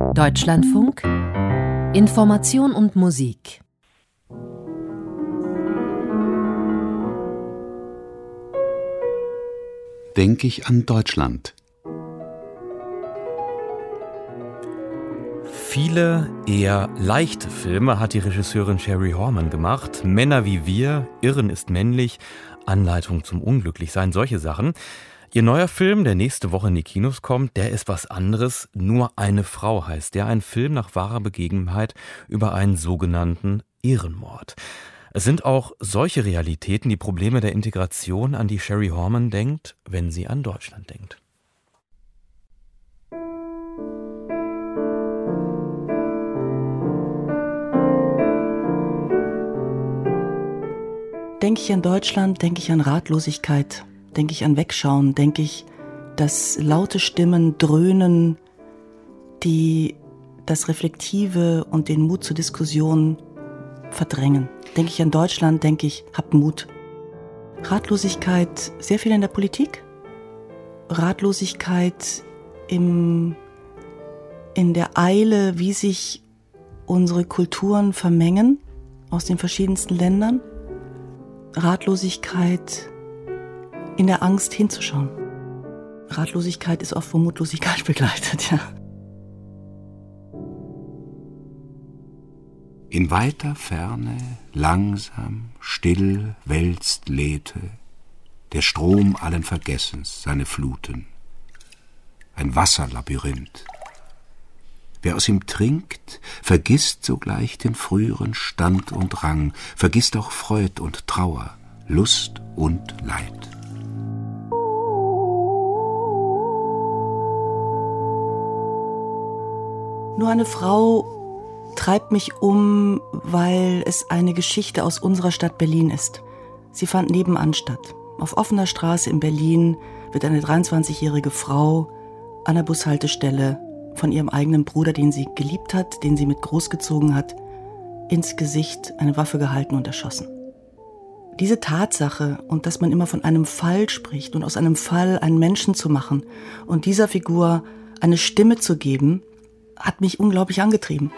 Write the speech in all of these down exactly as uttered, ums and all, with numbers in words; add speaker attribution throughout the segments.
Speaker 1: Deutschlandfunk Information und Musik.
Speaker 2: Denke ich an Deutschland.
Speaker 3: Viele eher leichte Filme hat die Regisseurin Sherry Horman gemacht. Männer wie wir, Irren ist männlich, Anleitung zum Unglücklichsein, solche Sachen. Ihr neuer Film, der nächste Woche in die Kinos kommt, der ist was anderes. Nur eine Frau heißt der. Ein Film nach wahrer Begebenheit über einen sogenannten Ehrenmord. Es sind auch solche Realitäten, die Probleme der Integration, an die Sherry Horman denkt, wenn sie an Deutschland denkt.
Speaker 4: Denke ich an Deutschland, denke ich an Ratlosigkeit, denke ich an Wegschauen, denke ich, dass laute Stimmen dröhnen, die das Reflektive und den Mut zur Diskussion verdrängen. Denke ich an Deutschland, denke ich, hab Mut. Ratlosigkeit, sehr viel in der Politik. Ratlosigkeit im, in der Eile, wie sich unsere Kulturen vermengen aus den verschiedensten Ländern. Ratlosigkeit in der Angst hinzuschauen. Ratlosigkeit ist oft von Mutlosigkeit begleitet, ja.
Speaker 5: In weiter Ferne, langsam, still wälzt Lethe, der Strom allen Vergessens seine Fluten. Ein Wasserlabyrinth. Wer aus ihm trinkt, vergisst sogleich den früheren Stand und Rang, vergisst auch Freud und Trauer, Lust und Leid.
Speaker 4: Nur eine Frau treibt mich um, weil es eine Geschichte aus unserer Stadt Berlin ist. Sie fand nebenan statt. Auf offener Straße in Berlin wird eine dreiundzwanzigjährige Frau an der Bushaltestelle von ihrem eigenen Bruder, den sie geliebt hat, den sie mit großgezogen hat, ins Gesicht eine Waffe gehalten und erschossen. Diese Tatsache und dass man immer von einem Fall spricht und aus einem Fall einen Menschen zu machen und dieser Figur eine Stimme zu geben, hat mich unglaublich angetrieben.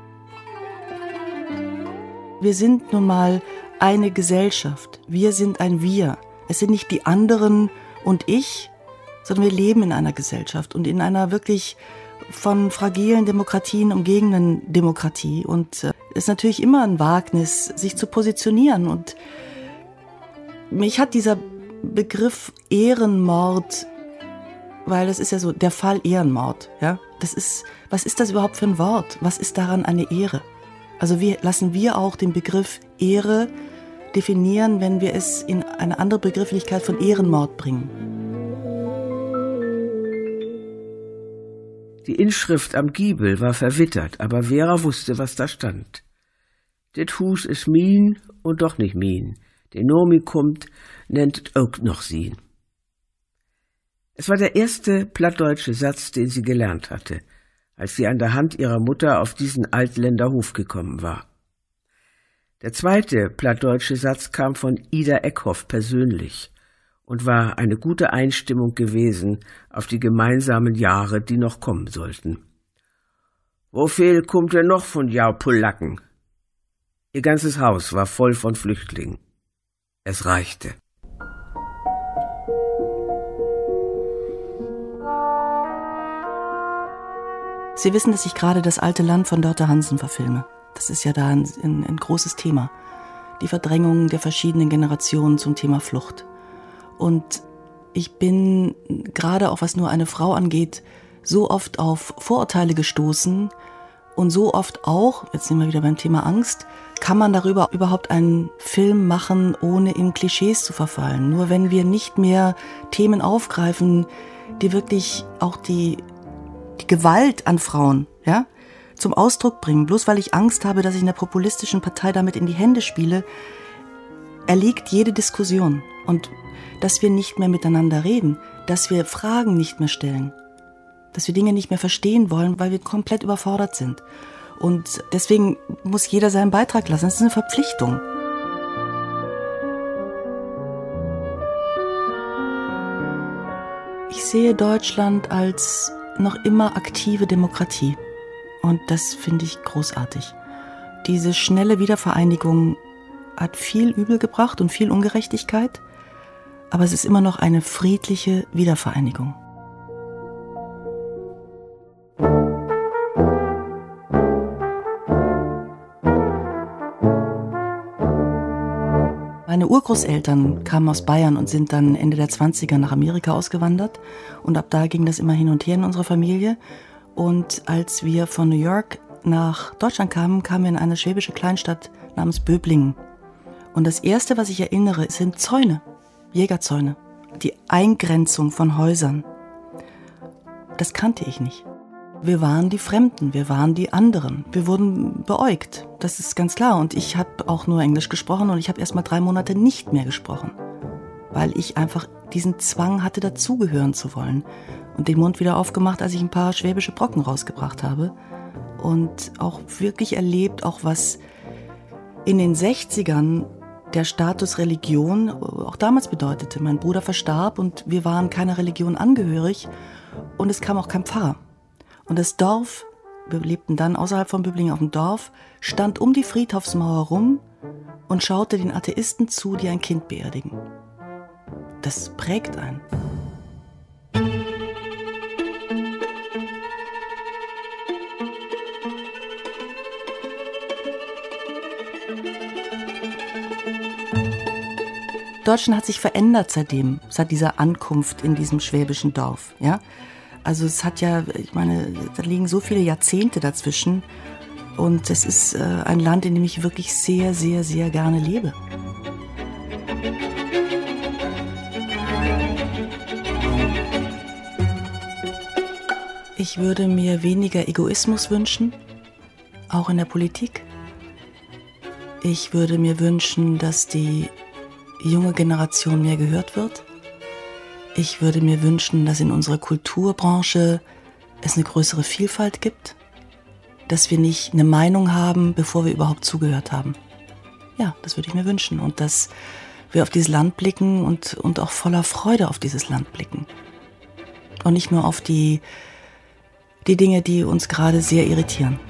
Speaker 4: Wir sind nun mal eine Gesellschaft. Wir sind ein Wir. Es sind nicht die anderen und ich, sondern wir leben in einer Gesellschaft und in einer wirklich von fragilen Demokratien umgebenen Demokratie. Und es äh, ist natürlich immer ein Wagnis, sich zu positionieren. Und mich hat dieser Begriff Ehrenmord, weil das ist ja so der Fall Ehrenmord, ja, das ist, was ist das überhaupt für ein Wort? Was ist daran eine Ehre? Also wir, lassen wir auch den Begriff Ehre definieren, wenn wir es in eine andere Begrifflichkeit von Ehrenmord bringen.
Speaker 6: Die Inschrift am Giebel war verwittert, aber Vera wusste, was da stand. Det Hus is mien und doch nicht mien. Der Nomi kommt, nennt ook noch sien. Es war der erste plattdeutsche Satz, den sie gelernt hatte, als sie an der Hand ihrer Mutter auf diesen Altländer Hof gekommen war. Der zweite plattdeutsche Satz kam von Ida Eckhoff persönlich und war eine gute Einstimmung gewesen auf die gemeinsamen Jahre, die noch kommen sollten. Wo viel kommt denn noch von jou Polacken? Ihr ganzes Haus war voll von Flüchtlingen. Es reichte.
Speaker 4: Sie wissen, dass ich gerade Das alte Land von Dörte Hansen verfilme. Das ist ja da ein, ein, ein großes Thema. Die Verdrängung der verschiedenen Generationen zum Thema Flucht. Und ich bin, gerade auch was nur eine Frau angeht, so oft auf Vorurteile gestoßen und so oft auch, jetzt sind wir wieder beim Thema Angst, kann man darüber überhaupt einen Film machen, ohne in Klischees zu verfallen. Nur wenn wir nicht mehr Themen aufgreifen, die wirklich auch die, die Gewalt an Frauen, ja, zum Ausdruck bringen, bloß weil ich Angst habe, dass ich einer populistischen Partei damit in die Hände spiele, erliegt jede Diskussion. Und dass wir nicht mehr miteinander reden, dass wir Fragen nicht mehr stellen, dass wir Dinge nicht mehr verstehen wollen, weil wir komplett überfordert sind. Und deswegen muss jeder seinen Beitrag lassen. Das ist eine Verpflichtung. Ich sehe Deutschland als noch immer aktive Demokratie. Und das finde ich großartig. Diese schnelle Wiedervereinigung hat viel Übel gebracht und viel Ungerechtigkeit, aber es ist immer noch eine friedliche Wiedervereinigung. Meine Urgroßeltern kamen aus Bayern und sind dann Ende der zwanziger nach Amerika ausgewandert. Und ab da ging das immer hin und her in unserer Familie. Und als wir von New York nach Deutschland kamen, kamen wir in eine schwäbische Kleinstadt namens Böblingen. Und das Erste, was ich erinnere, sind Zäune, Jägerzäune, die Eingrenzung von Häusern. Das kannte ich nicht. Wir waren die Fremden, wir waren die anderen. Wir wurden beäugt, das ist ganz klar. Und ich habe auch nur Englisch gesprochen und ich habe erst mal drei Monate nicht mehr gesprochen, weil ich einfach diesen Zwang hatte, dazugehören zu wollen. Und den Mund wieder aufgemacht, als ich ein paar schwäbische Brocken rausgebracht habe. Und auch wirklich erlebt, auch was in den sechzigern der Status Religion auch damals bedeutete. Mein Bruder verstarb und wir waren keiner Religion angehörig und es kam auch kein Pfarrer. Und das Dorf, wir lebten dann außerhalb von Böblingen auf dem Dorf, stand um die Friedhofsmauer rum und schaute den Atheisten zu, die ein Kind beerdigen. Das prägt einen. Deutschland hat sich verändert seitdem, seit dieser Ankunft in diesem schwäbischen Dorf, ja. Also es hat ja, ich meine, da liegen so viele Jahrzehnte dazwischen und es ist äh, ein Land, in dem ich wirklich sehr, sehr, sehr gerne lebe. Ich würde mir weniger Egoismus wünschen, auch in der Politik. Ich würde mir wünschen, dass die junge Generation mehr gehört wird. Ich würde mir wünschen, dass in unserer Kulturbranche es eine größere Vielfalt gibt, dass wir nicht eine Meinung haben, bevor wir überhaupt zugehört haben. Ja, das würde ich mir wünschen und dass wir auf dieses Land blicken und, und auch voller Freude auf dieses Land blicken. Und nicht nur auf die, die Dinge, die uns gerade sehr irritieren.